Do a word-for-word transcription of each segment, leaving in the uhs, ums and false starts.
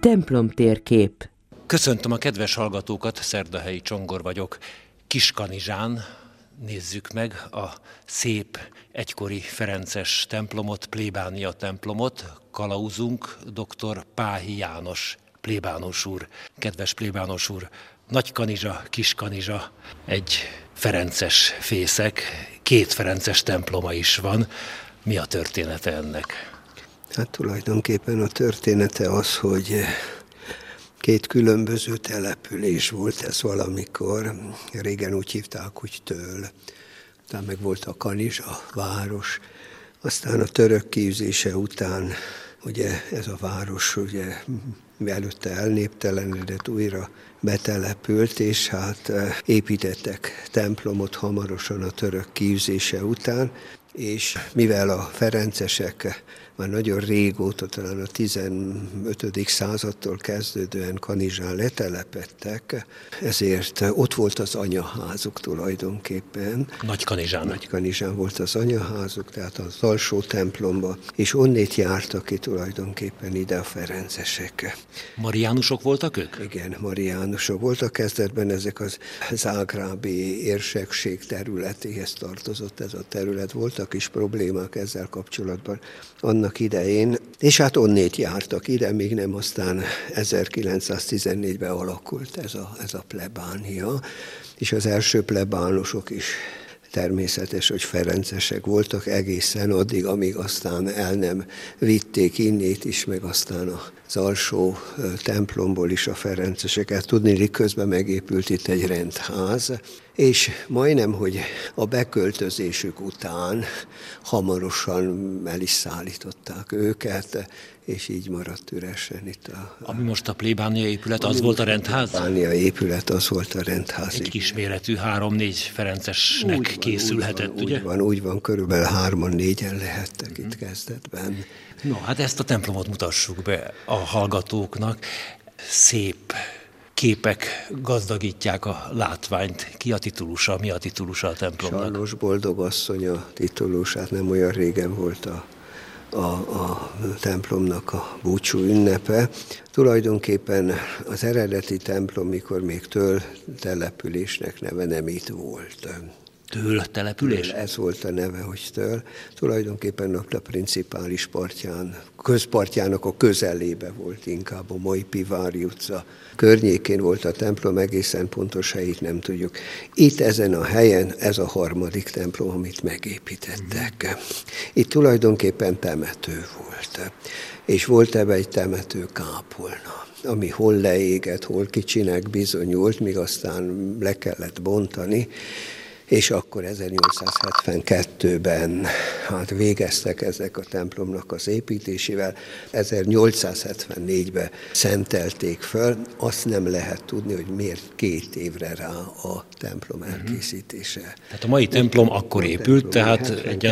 Templomtérkép. Köszöntöm a kedves hallgatókat, Szerdahelyi Csongor vagyok. Kiskanizsán nézzük meg a szép egykori ferences templomot, plébánia templomot. Kalauzunk dr. Páhy János plébános úr. Kedves plébános úr, Nagykanizsa, Kiskanizsa, egy ferences fészek, két ferences temploma is van. Mi a története ennek? Hát tulajdonképpen a története az, hogy két különböző település volt ez valamikor. Régen úgy hívták, hogy Től. Utána meg volt a Kanizsa város. Aztán a török kiűzése után ugye ez a város ugye előtte elnéptelenedett, újra betelepült, és hát építettek templomot hamarosan a török kiűzése után, és mivel a ferencesek már nagyon régóta, talán a tizenötödik századtól kezdődően Kanizsán letelepedtek, ezért ott volt az anyaházuk tulajdonképpen. Nagykanizsán. Nagykanizsán volt az anyaházuk, tehát az alsó templomba, és onnét jártak ki tulajdonképpen ide a ferencesek. Mariánusok voltak ők? Igen, mariánusok voltak. Kezdetben ezek az zágrábi érsekség területéhez tartozott ez a terület. Voltak is problémák ezzel kapcsolatban annak idején, és hát onnét jártak ide, még nem aztán ezerkilencszáztizennégyben alakult ez a, ez a plebánia, és az első plebánosok is természetes, hogy ferencesek voltak egészen addig, amíg aztán el nem vitték innét is, meg aztán az alsó templomból is a ferenceseket. Tudniillik, közben megépült itt egy rendház, és majdnem, hogy a beköltözésük után hamarosan el is szállították őket, és így maradt üresen itt a... Ami most a plébánia épület, az volt a rendház? A plébánia épület, az volt a rendház. Egy kisméretű három-négy ferencesnek úgy van, készülhetett, úgy van, ugye? Úgy van, úgy van, körülbelül hárman-négyen lehettek hmm. itt kezdetben. No, hát ezt a templomot mutassuk be a hallgatóknak. Szép képek gazdagítják a látványt. Ki a titulusa, mi a titulusa a templomnak? Sarlos Boldogasszony a titulusát, nem olyan régen volt a, a, a templomnak a búcsú ünnepe. Tulajdonképpen az eredeti templom, mikor még Től településnek neve nem itt volt. Től település? Től, ez volt a neve, hogy Től. Tulajdonképpen a principális partján, közpartjának a közelébe volt inkább, a mai Pivári utca környékén volt a templom, egészen pontos helyét nem tudjuk. Itt ezen a helyen ez a harmadik templom, amit megépítettek. Itt tulajdonképpen temető volt, és volt ebbe egy temető kápolna, ami hol leégett, hol kicsinek bizonyult, míg aztán le kellett bontani, és akkor ezernyolcszázhetvenkettőben hát végeztek ezek a templomnak az építésével. ezernyolcszázhetvennégyben szentelték föl. Azt nem lehet tudni, hogy miért két évre rá a templom elkészítése. Tehát a mai templom akkor épült, tehát egy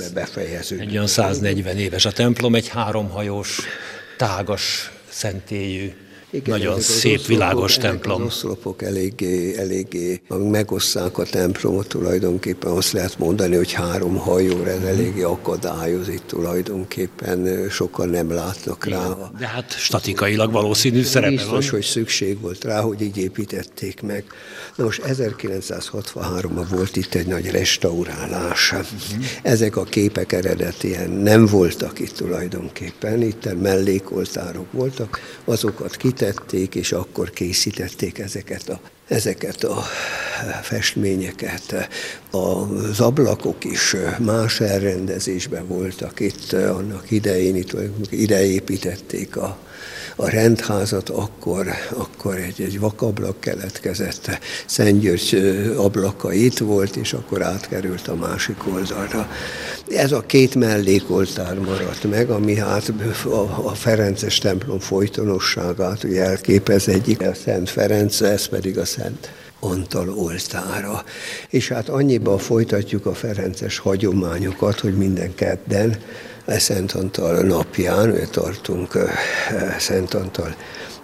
olyan száznegyven éves a templom, egy háromhajós, tágas, szentélyű, igen, nagyon szép, oszlopok, világos templom. Az oszlopok eléggé, eléggé megosszák a templomot, tulajdonképpen azt lehet mondani, hogy három hajóra, ez eléggé akadályozik tulajdonképpen, sokan nem látnak rá. Igen, de hát statikailag valószínű szerepe biztos, van. Biztos, hogy szükség volt rá, hogy így építették meg. Na most ezerkilencszázhatvanháromban volt itt egy nagy restaurálás. Uh-huh. Ezek a képek eredetien nem voltak itt tulajdonképpen, itt mellékoltárok voltak, azokat kitették, és akkor készítették ezeket a, ezeket a festményeket. Az ablakok is más elrendezésben voltak itt annak idején, itt ide építették a A rendházat, akkor, akkor egy, egy vakablak keletkezett, Szent György ablaka itt volt, és akkor átkerült a másik oldalra. Ez a két mellékoltár maradt meg, ami hát a, a ferences templom folytonosságát ugye elképez, egyik a Szent Ferenc, ez pedig a Szent Antal oltára. És hát annyiban folytatjuk a ferences hagyományokat, hogy minden kedden Szent Antal napján, tartunk Szent Antal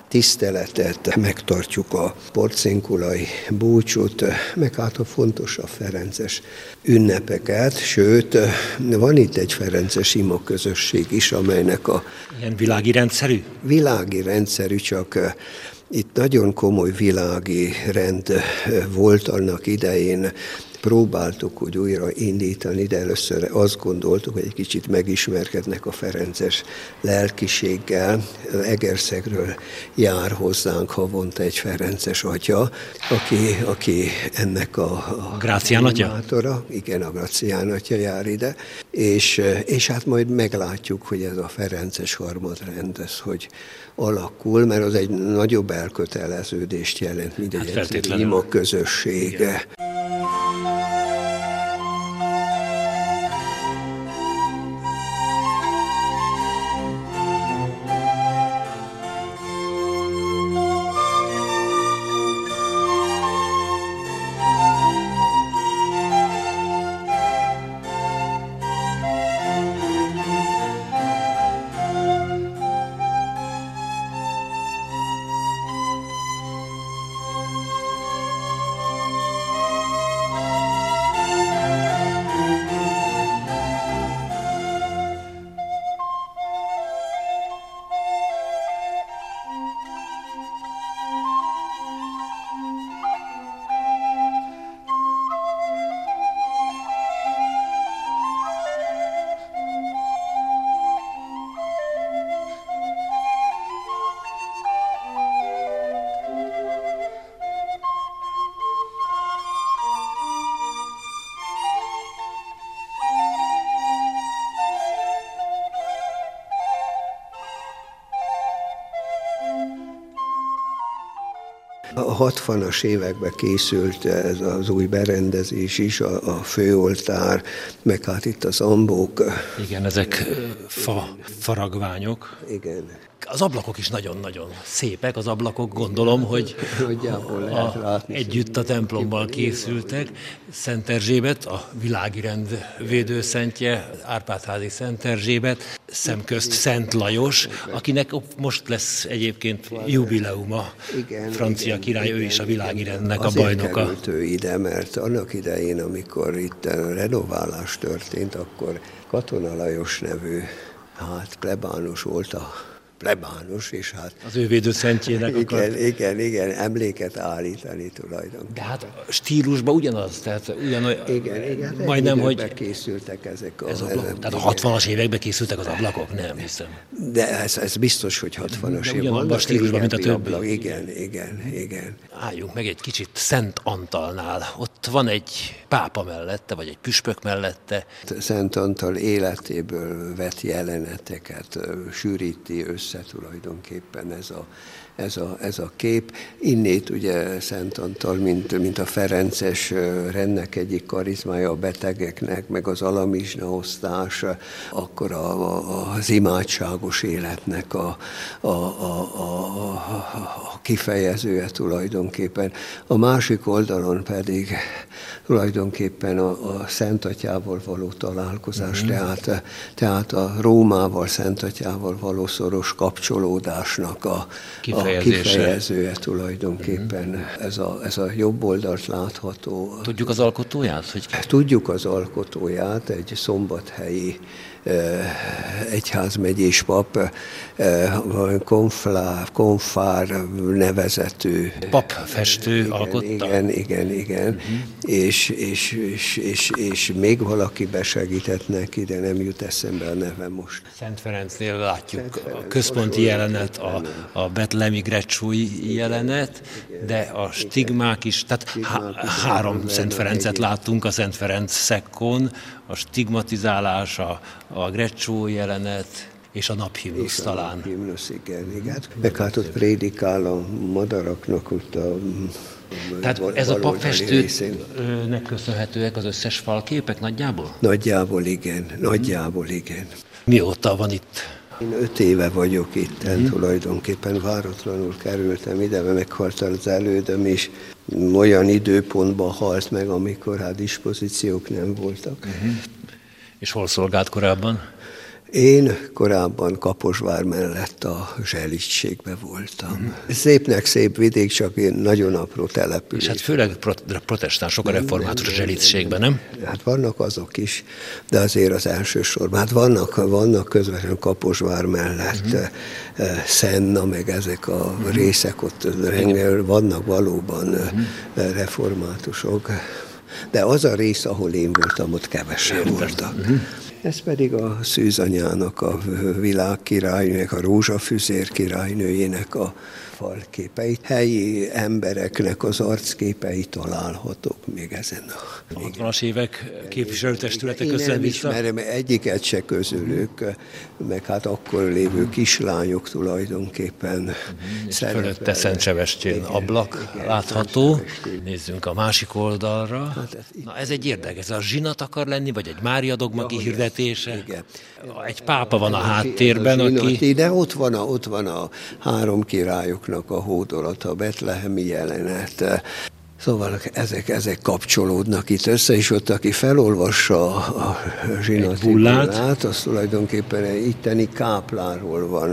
tiszteletet, megtartjuk a porcinkulai búcsút, meg hát a fontos a ferences ünnepeket, sőt, van itt egy ferences ima közösség is, amelynek a... Ilyen világi rendszerű? Világi rendszerű, csak itt nagyon komoly világi rend volt annak idején. Próbáltuk úgy újra indítani, de először azt gondoltuk, hogy egy kicsit megismerkednek a ferences lelkiséggel. Egerszegről jár hozzánk havonta egy ferences atya, aki, aki ennek a... A Grácián atya? Igen, a Grácián atya jár ide, és, és hát majd meglátjuk, hogy ez a ferences harmadrend, ez hogy alakul, mert az egy nagyobb elköteleződést jelent, mint egy hát ima közössége. A hatvanas években készült ez az új berendezés is, a, a főoltár, meg hát itt az ambók. Igen, ezek fa faragványok. Igen. Az ablakok is nagyon-nagyon szépek, az ablakok gondolom, hogy a, együtt a templommal készültek. Szent Erzsébet, a világi rend védőszentje, Árpád-házi Szent Erzsébet, szemközt Szent Lajos, akinek most lesz egyébként jubileuma, igen, francia igen, király, igen, ő is a világi rendnek a bajnoka. Azért került ő ide, mert annak idején, amikor itt a renoválás történt, akkor Katona Lajos nevű, hát plebános volt a plebános, és hát... Az ő védőszentjének igen, akart... Igen, igen, emléket állítani tulajdonképpen. De hát stílusban ugyanaz, tehát ugyanolyan... Igen, igen, majdnem, hogy... készültek ezek a... Ez ablak, ezek, tehát a hatvanas években készültek az ablakok? Nem hiszem. De ez, ez biztos, hogy hatvanas években. Ugyanabban a stílusban, mint a többi. Ablak. Igen, igen, igen. Álljunk meg egy kicsit Szent Antalnál. Ott van egy pápa mellette, vagy egy püspök mellette. Szent Antal életéből vett jeleneteket sűríti össze tulajdonképpen ez a, ez a, ez a kép. Innét ugye Szent Antal, mint, mint a ferences rendnek egyik karizmája a betegeknek, meg az alamizsna osztás, akkor a, a, az imádságos életnek a, a, a, a, a kifejezője tulajdonképpen. A másik oldalon pedig tulajdonképpen a, a Szent Atyával való találkozás, mm-hmm. tehát, tehát a Rómával, Szent Atyával való szoros kapcsolódásnak a, a kifejezője tulajdonképpen. Mm-hmm. Ez, a, ez a jobb oldalt látható. Tudjuk az alkotóját? Hogy... Tudjuk az alkotóját, egy szombathelyi egyházmegyés pap, konflá, konfár nevezetű papfestő igen, alkotta? Igen, igen, igen. Uh-huh. És, és, és, és, és még valaki besegített neki, de nem jut eszembe a neve most. Szent Ferencnél látjuk Szent Ferenc, a központi jelenet, a, a betlehemi grecsói jelenet, de a stigmák is, tehát há- három Szent Ferencet láttunk a Szent Ferenc szekkón, a stigmatizálás, a, a grecsó jelenet, és a naphimnusz talán. A naphimnusz, igen, igen. Meg hát ott prédikál a madaraknak ott a... Tehát ez a papfestőnek köszönhetőek az összes falképek nagyjából? Nagyjából igen, nagyjából igen. Mióta van itt? Én öt éve vagyok itt, hmm. tulajdonképpen váratlanul kerültem ide, mert meghalt az elődöm, és olyan időpontban halt meg, amikor hát dispozíciók nem voltak. Uh-huh. És hol szolgált korábban? Én korábban Kaposvár mellett a Zseliczségben voltam. Mm. Szépnek szép vidék, csak nagyon apró település. És hát főleg protestánsok a református Zseliczségben, nem? Hát vannak azok is, de azért az elsősorban. Hát vannak, vannak közvetlenül Kaposvár mellett mm. Szenna, meg ezek a mm. részek ott rengel, vannak valóban mm. reformátusok. De az a rész, ahol én voltam, ott kevesen voltak. Mm. Ez pedig a Szűzanyának, a világkirálynőnek, a Rózsafüzér királynőjének a falképeit. Helyi embereknek az arcképei találhatók még ezen a... hatvanas évek képviselőtestülete köszön vissza? Én nem ismerem egyiket se közülük, meg hát akkor lévő kislányok tulajdonképpen. És fölötte Szent Sebestyén ablak igen, látható. Nézzünk a másik oldalra. Hát ez, Na ez egy érdekes, ez a zsinat akar lenni, vagy egy Mária dogma kihirdetése? Igen. Egy pápa van a háttérben, aki... De ott van a, ott van a három királyoknak a hódolata, a betlehemi jelenet. Szóval ezek, ezek kapcsolódnak itt össze, és ott, aki felolvassa a zsinatibulát, az tulajdonképpen egy itteni kápláról van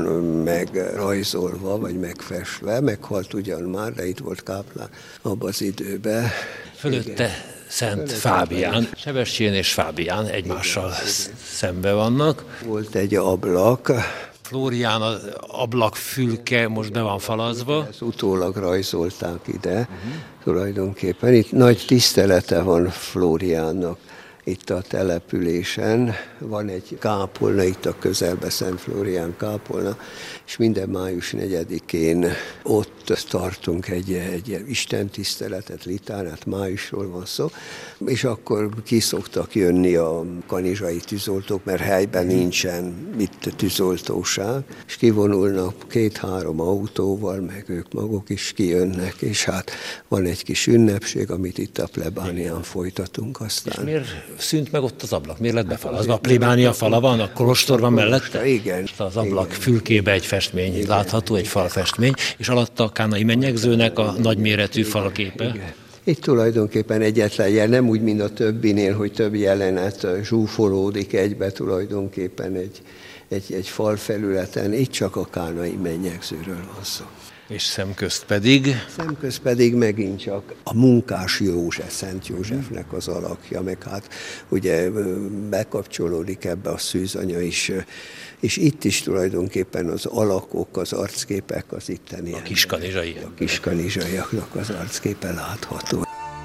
megrajzolva, vagy megfestve, meghalt ugyan már, de itt volt káplár abban az időben. Fölötte igen. Szent Fábián, Sebestyén és Fábián egymással igen, szembe vannak. Volt egy ablak. Flórián az ablakfülke most be van falazva. Ezt utólag rajzolták ide, uh-huh. tulajdonképpen. Itt nagy tisztelete van Flóriánnak. Itt a településen van egy kápolna, itt a közelben Szent Flórián kápolna, és minden május negyedikén ott tartunk egy, egy istentiszteletet, litánát, májusról van szó, és akkor ki szoktak jönni a kanizsai tűzoltók, mert helyben nincsen itt tűzoltóság, és kivonulnak két-három autóval, meg ők maguk is kijönnek, és hát van egy kis ünnepség, amit itt a plebánián folytatunk aztán. És miért szűnt meg ott az ablak? Miért lett befalazva? A plébánia fala van, a kolostor van mellette? Igen. Az ablak igen. fülkébe egy festmény igen. látható, egy falfestmény, és alatta a kánai mennyegzőnek a nagyméretű falképe. Igen. Itt tulajdonképpen egyetlen jel, nem úgy, mint a többinél, hogy több jelenet zsúfolódik egybe tulajdonképpen egy, egy, egy falfelületen, itt csak a kánai mennyegzőről van szó. És szemközt pedig? Szemközt pedig megint csak a Munkás József, Szent Józsefnek az alakja, meg hát ugye bekapcsolódik ebbe a Szűzanya is, és itt is tulajdonképpen az alakok, az arcképek, az itteni a kiskanizsai. A kiskanizsaiaknak az arcképe látható.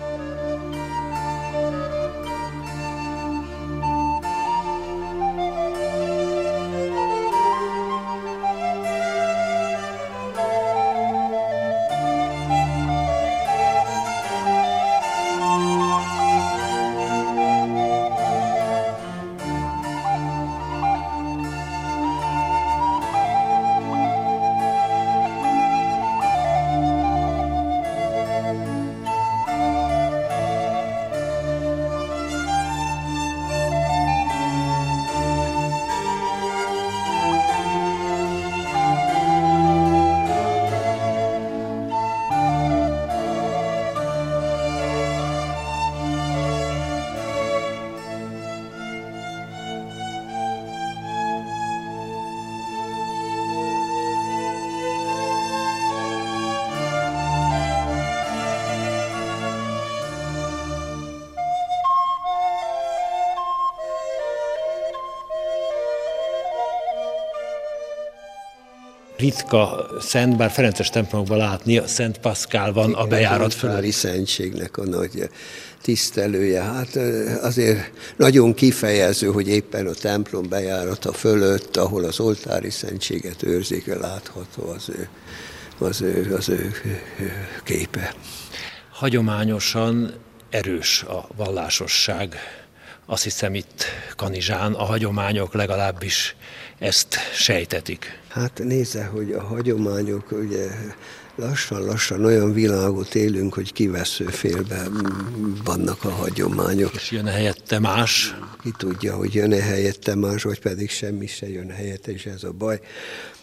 Ritka szent, bár ferences templomokban látni, a Szent Paszkál van a bejárat fölött. A szentségnek a nagy tisztelője. Hát azért nagyon kifejező, hogy éppen a templom bejárata fölött, ahol az oltári szentséget őrzik, látható az ő, az ő, az ő képe. Hagyományosan erős a vallásosság. Azt hiszem itt Kanizsán a hagyományok legalábbis ezt sejtetik. Hát nézze, hogy a hagyományok, ugye lassan-lassan olyan világot élünk, hogy kivesző félben vannak a hagyományok. És jön helyette más? Ki tudja, hogy jön-e helyette más, vagy pedig semmi se jön helyette, és ez a baj.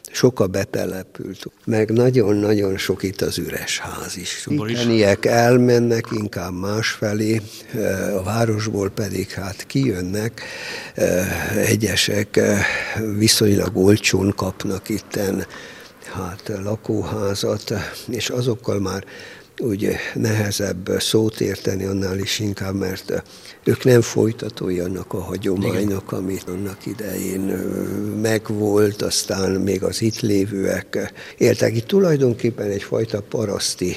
sok a betelepült, meg nagyon-nagyon sok itt az üres ház is. Itteniek elmennek inkább másfelé, a városból pedig hát kijönnek, egyesek viszonylag olcsón kapnak itten hát lakóházat, és azokkal már úgy nehezebb szót érteni annál is inkább, mert ők nem folytatói annak a hagyománynak, amit annak idején megvolt, aztán még az itt lévőek éltek. Itt tulajdonképpen egyfajta paraszti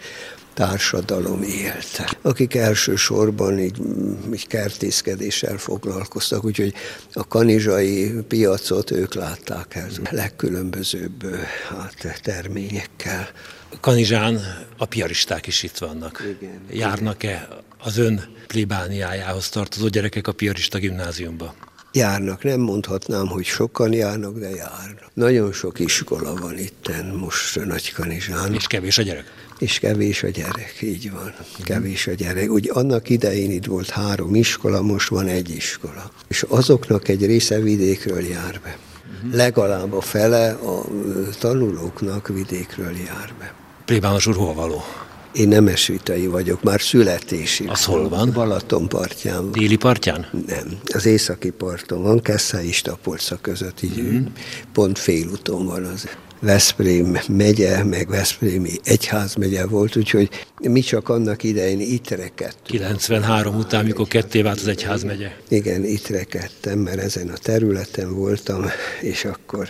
társadalom élt, akik elsősorban így, így kertészkedéssel foglalkoztak, úgyhogy a kanizsai piacot ők látták el a legkülönbözőbb hát, terményekkel. Kanizsán a piaristák is itt vannak. Igen. Járnak-e az ön plébániájához tartozó gyerekek a piarista gimnáziumba? Járnak, nem mondhatnám, hogy sokan járnak, de járnak. Nagyon sok iskola van itten most Nagykanizsán. És kevés a gyerek? És kevés a gyerek, így van. Kevés a gyerek. Ugye annak idején itt volt három iskola, most van egy iskola. És azoknak egy része vidékről jár be. Legalább a fele a tanulóknak vidékről jár be. Plébános úr hol való? Én nemesvitai vagyok, már születési. Az hol van? Balaton partján van. Déli partján? Nem, az északi parton van, Keszthely és Tapolca között, így mm. pont félúton van az. Veszprém megye, meg Veszprémi egyházmegye volt, úgyhogy mi csak annak idején itt rekedtünk. kilencvenhárom után, mikor ketté vált az egyházmegye. Igen, itt rekedtem, mert ezen a területen voltam, és akkor,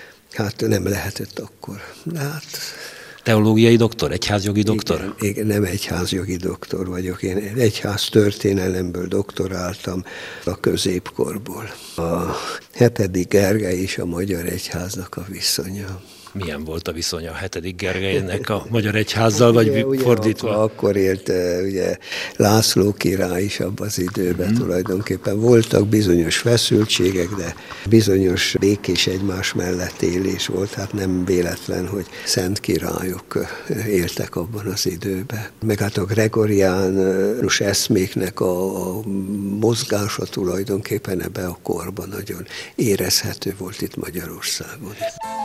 hát nem lehetett akkor. Hát... Teológiai doktor, egyházjogi doktor? Igen, igen, nem egyházjogi doktor vagyok, én egyház történelemből doktoráltam a középkorból. A hetedik Gergely és a Magyar Egyháznak a viszonya. Milyen volt a viszony a hetedik Gergelynek a Magyar Egyházzal, vagy ugye, ugye fordítva? Akkor, akkor élt ugye, László király is abban az időben hmm. tulajdonképpen. Voltak bizonyos feszültségek, de bizonyos békés egymás mellett élés volt. Hát nem véletlen, hogy szent királyok éltek abban az időben. Meg hát a gregoriánus eszméknek a, a mozgása tulajdonképpen ebben a korban nagyon érezhető volt itt Magyarországon.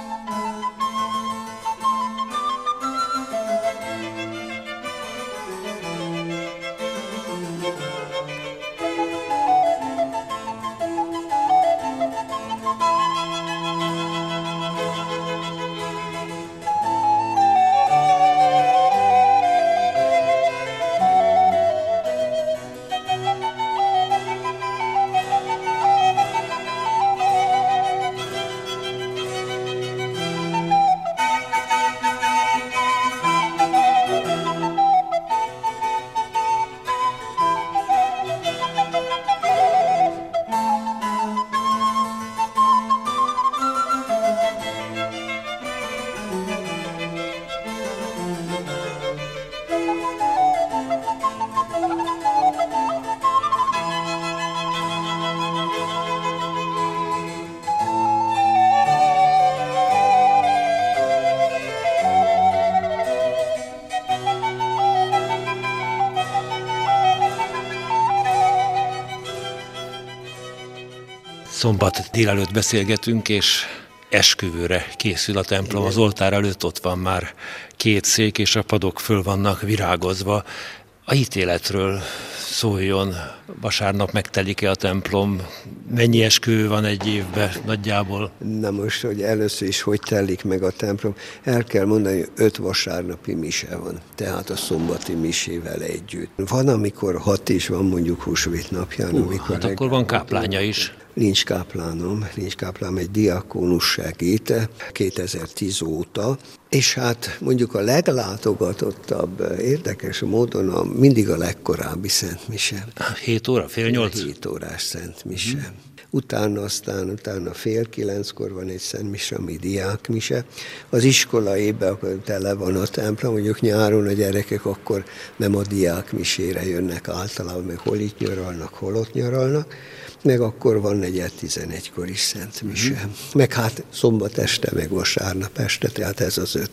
Szombat délelőtt beszélgetünk, és esküvőre készül a templom. Az oltár előtt ott van már két szék, és a padok föl vannak virágozva. A hitéletről szóljon, vasárnap megtelik-e a templom? Mennyi esküvő van egy évben nagyjából? Na most, hogy először is hogy telik meg a templom, el kell mondani, hogy öt vasárnapi mise van, tehát a szombati misével együtt. Van, amikor hat is van, mondjuk húsvét napján. Uh, amikor hát akkor van káplánja is. Nincs káplánom, nincs káplánom, egy diakónus segít kétezer-tíz óta, és hát mondjuk a leglátogatottabb, érdekes módon a, mindig a legkorábbi szentmise. Hét óra, fél nyolc? Hét órás szentmise. Hmm. Utána aztán, utána fél kilenckor van egy szentmise, ami diákmise. Az iskolaében akkor tele van a templom, mondjuk nyáron a gyerekek akkor nem a diákmisére jönnek általában, meg hol itt nyaralnak, hol ott nyaralnak. Meg akkor van negyed tizenegykor is szentmise. Mm. Meg hát szombat este, meg vasárnap este, tehát ez az öt.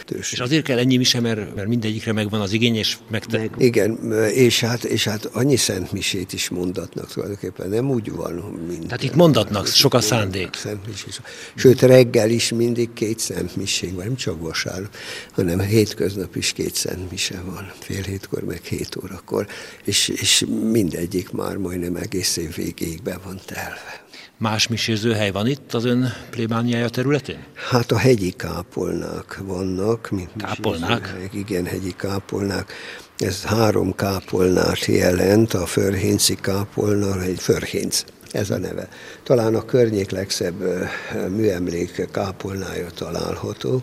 lehetőség. És azért kell ennyi mise, mert, mert mindegyikre megvan az igény, és megte... Meg, igen, és hát, és hát annyi szentmisét is mondatnak tulajdonképpen, nem úgy van, mint... Tehát itt mondatnak, sok a szándék. Szentmisés. Sőt, reggel is mindig két szentmiség van, nem csak vasárnap, hanem hétköznap is két szentmise van, fél hétkor, meg hét órakor, és, és mindegyik már majdnem egész év végéig be van telve. Más misézőhely van itt az ön plébániája területén? Hát a hegyi kápolnák vannak. Mint Kápolnák? Igen, hegyi kápolnák. Ez három kápolnát jelent, a Förhénci kápolna, egy Förhénc, ez a neve. Talán a környék legszebb műemlék kápolnája található.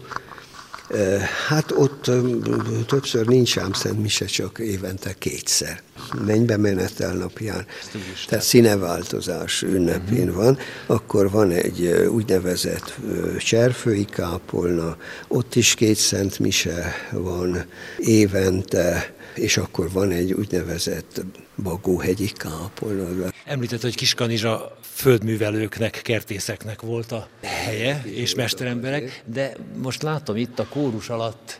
Hát ott többször nincs ám szentmise, csak évente kétszer. Mennybe menetel napján, tehát színeváltozás ünnepén uh-huh. van, akkor van egy úgynevezett cserfői kápolna, ott is két szentmise van évente, és akkor van egy úgynevezett Bagóhegyi kápolna. Említett, hogy Kiskanizsa földművelőknek, kertészeknek volt a helye, és mesteremberek, de most látom itt a kórus alatt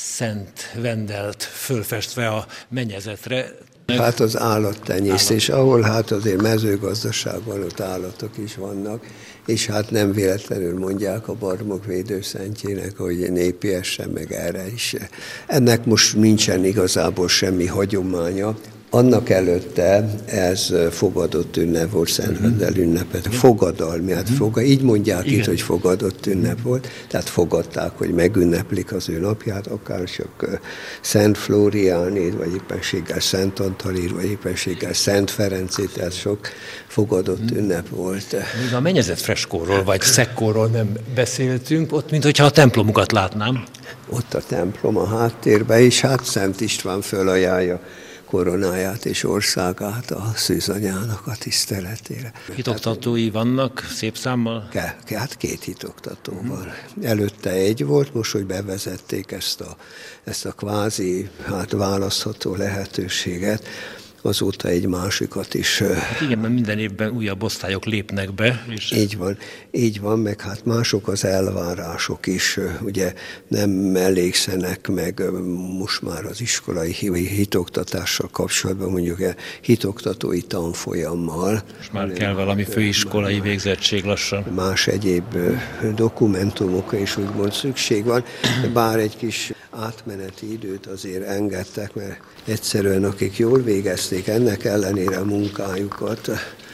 Szent Vendelt fölfestve a mennyezetre. Hát az állattenyésztés, Állat. ahol hát azért mezőgazdaság van, ott állatok is vannak, és hát nem véletlenül mondják a barmok védőszentjének, hogy népiessen meg erre is. Ennek most nincsen igazából semmi hagyománya. Annak előtte ez fogadott ünnep volt, Szent Vendel ünnepet. Fogadalmi, hát foga, így mondják Igen. itt, hogy fogadott ünnep volt, tehát fogadták, hogy megünneplik az ő napját, akár csak Szent Flóriánét, vagy éppenséggel Szent Antalét, vagy éppenséggel Szent Ferencét, tehát sok fogadott ünnep volt. Még a mennyezet freskóról, vagy szekkóról nem beszéltünk, ott mintha a templomukat látnám. Ott a templom a háttérben, és hát Szent István fölajánlja koronáját és országát a szűzanyának a tiszteletére. Hitoktatói vannak szép számmal? Hát két hitoktató uh-huh. van. Előtte egy volt, most, hogy bevezették ezt a, ezt a kvázi hát választható lehetőséget, azóta egy másikat is. Hát igen, mert minden évben újabb osztályok lépnek be. És... Így van, így van, meg hát mások az elvárások is, ugye nem elégszenek meg most már az iskolai hitoktatással kapcsolatban, mondjuk a hitoktatói tanfolyammal. Most már kell valami főiskolai végzettség lassan. Más egyéb dokumentumokra is úgymond szükség van, bár egy kis átmeneti időt azért engedtek, mert egyszerűen akik jól végezték ennek ellenére a munkájukat,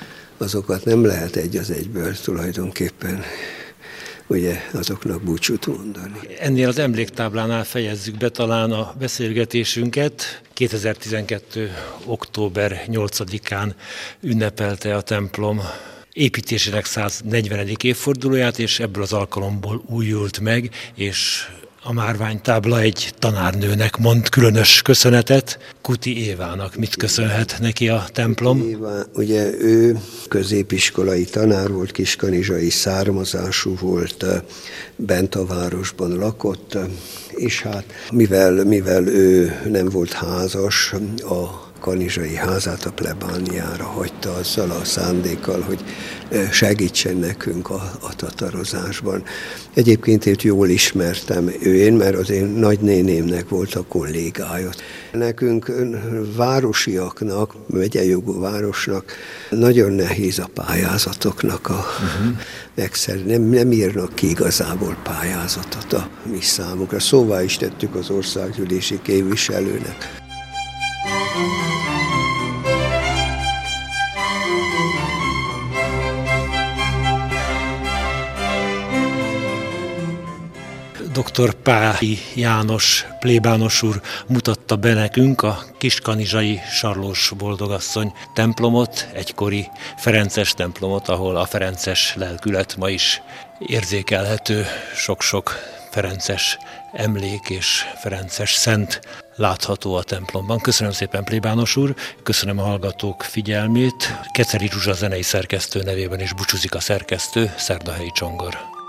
azokat nem lehet egy az egyből tulajdonképpen ugye azoknak búcsút mondani. Ennél az emléktáblánál fejezzük be talán a beszélgetésünket. kétezer-tizenkettő. október nyolcadikán ünnepelte a templom építésének száznegyvenedik évfordulóját, és ebből az alkalomból újult meg, és a márványtábla egy tanárnőnek mond különös köszönetet, Kuti Évának. Mit köszönhet neki a templom? Éva, ugye ő középiskolai tanár volt, kiskanizsai származású volt, bent a városban lakott, és hát mivel, mivel ő nem volt házas, a kanizsai házát a plebániára hagyta azzal a szándékkal, hogy segítsen nekünk a, a tatarozásban. Egyébként őt jól ismertem én, mert az én nagynénémnek volt a kollégája. Nekünk városiaknak, megyei jogú városnak nagyon nehéz a pályázatoknak a uh-huh. megszer. Nem, nem írnak ki igazából pályázatot a mi számunkra. Szóvá is tettük az országgyűlési képviselőnek. doktor Páhi János plébános úr mutatta be nekünk a kiskanizsai Sarlós Boldogasszony templomot, egykori ferences templomot, ahol a ferences lelkület ma is érzékelhető, sok-sok ferences emlék és ferences szent látható a templomban. Köszönöm szépen, plébános úr, köszönöm a hallgatók figyelmét. Keceri Zsuzsa zenei szerkesztő nevében is búcsúzik a szerkesztő, Szerdahelyi Csongor.